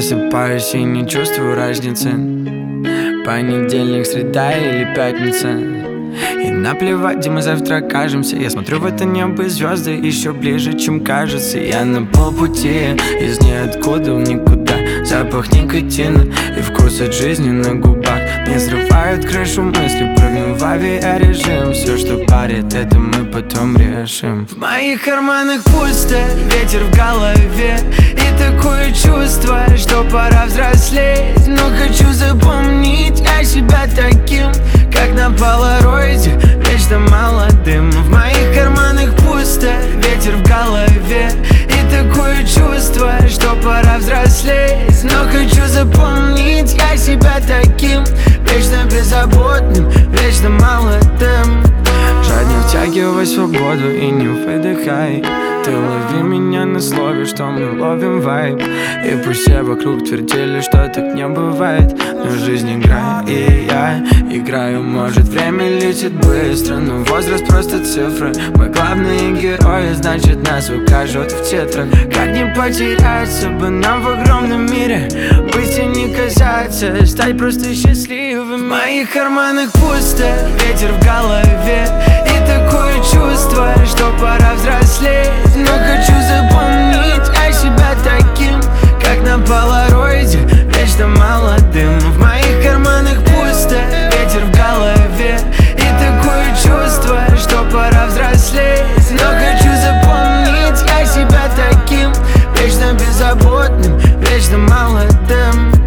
Просыпаюсь и не чувствую разницы, понедельник, среда или пятница. И наплевать, где мы завтра окажемся. Я смотрю в это небо, и звезды еще ближе, чем кажется. Я на полпути, из ниоткуда в никуда. Запах никотина и вкус от жизни на губах не срывают крышу мысли, прыгну в авиарежим. Все, что парит, это мы потом решим. В моих карманах пусто, ветер в голове. И такое чувство, что пора взрослеть. Но хочу запомнить о себя таким, как на полароиде, вечно молодым. В моих карманах пусто, ветер в голове. И такое чувство, что пора взрослеть. Но хочу запомнить я себя таким, вечно беззаботным, вечно молодым. Жадно втягивай свободу и не выдыхай. Ты лови меня на слове, что мы ловим вайб. И пусть все вокруг твердили, что так не бывает, но жизнь играет, и я играю. Может, время летит быстро, но возраст просто цифры. Мы главные герои, значит нас укажут в титрах. Как не потеряться бы нам в огромном мире, быть и не казаться, стать просто счастливым. В моих карманах пусто, ветер в голове. И такое чувство, что пора взрослеть. Но хочу запомнить о себя таким, как на полароиде, вечно молодым. В моих карманах пусто, ветер в голове. И такое чувство, что пора взрослеть. Но хочу запомнить я себя таким, вечно беззаботным, вечно молодым.